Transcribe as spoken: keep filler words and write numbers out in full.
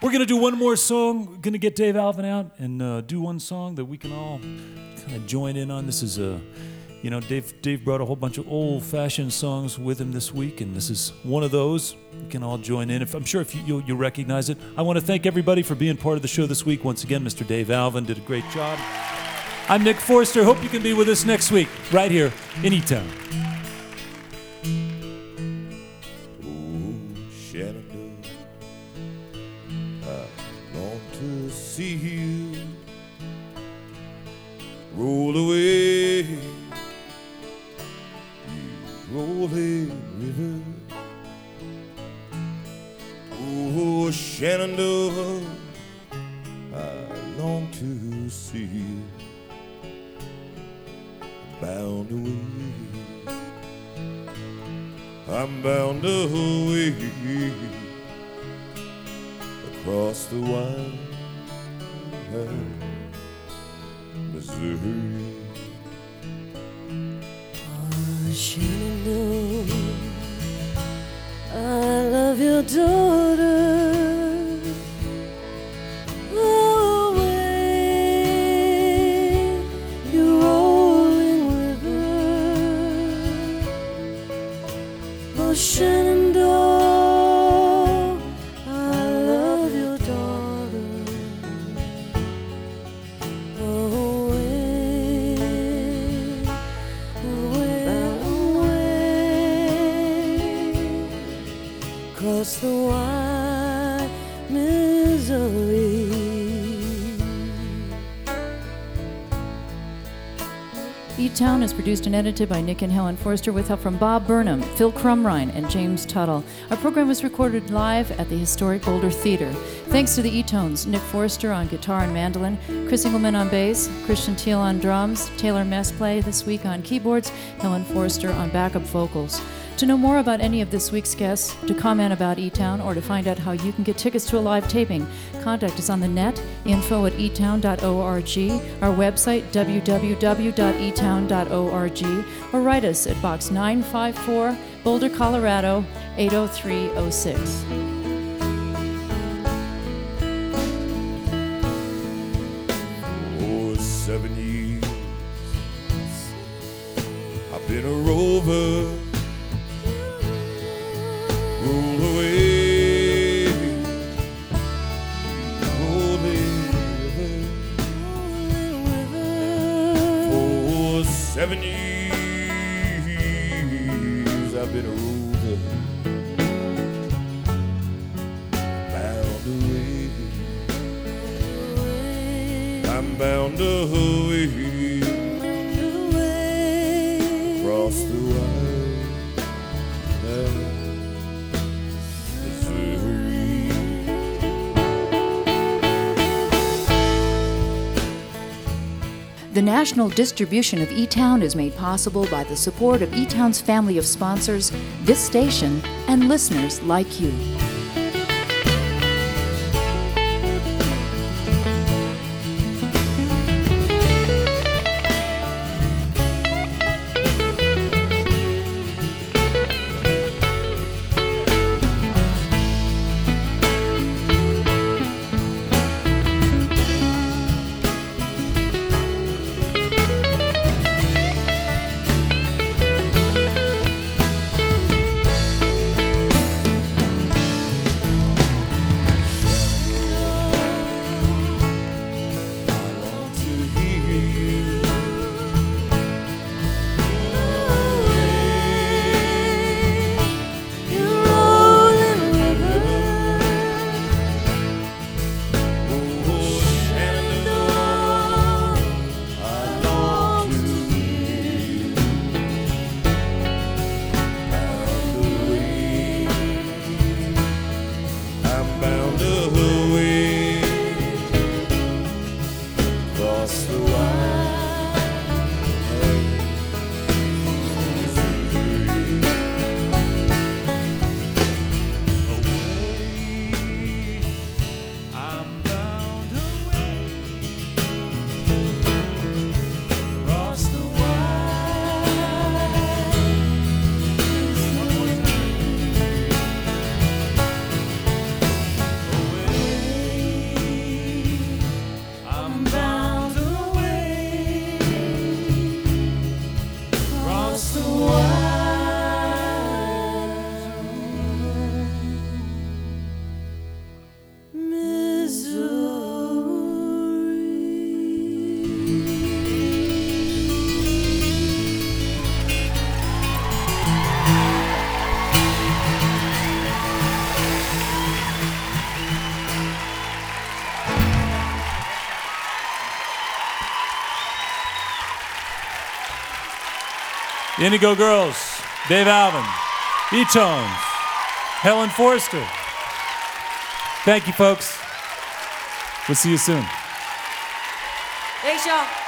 We're going to do one more song. We're going to get Dave Alvin out and uh, do one song that we can all kind of join in on. This is a, you know, Dave Dave brought a whole bunch of old-fashioned songs with him this week, and this is one of those. We can all join in. If I'm sure if you, you'll, you'll recognize it. I want to thank everybody for being part of the show this week. Once again, Mister Dave Alvin did a great job. I'm Nick Forster. Hope you can be with us next week, right here in E-Town. See you roll away, you rolling river. Oh, Shenandoah, I long to see you bound away. I'm bound away across the wide Missouri. Oh, Shenandoah, I love your daughter. Oh, when you rolling river. Oh, Shenandoah, across the wide Missouri. E-Town is produced and edited by Nick and Helen Forster with help from Bob Burnham, Phil Crumrine, and James Tuttle. Our program was recorded live at the historic Boulder Theater. Thanks to the E-Tones, Nick Forster on guitar and mandolin, Chris Engelman on bass, Christian Teal on drums, Taylor Messplay this week on keyboards, Helen Forster on backup vocals. To know more about any of this week's guests, to comment about E-Town, or to find out how you can get tickets to a live taping, contact us on the net, info at e town dot org, our website, w w w dot e town dot org, or write us at Box nine five four, Boulder, Colorado, eight oh three oh six. Oh, seven years I've been a rover. Roll away, rolling river. For seven years I've been a rover, bound away. I'm bound away across the wide land. The national distribution of E-Town is made possible by the support of E-Town's family of sponsors, this station, and listeners like you. Indigo Girls, Dave Alvin, E-Tones, Helen Forster. Thank you, folks. We'll see you soon. Thanks, y'all.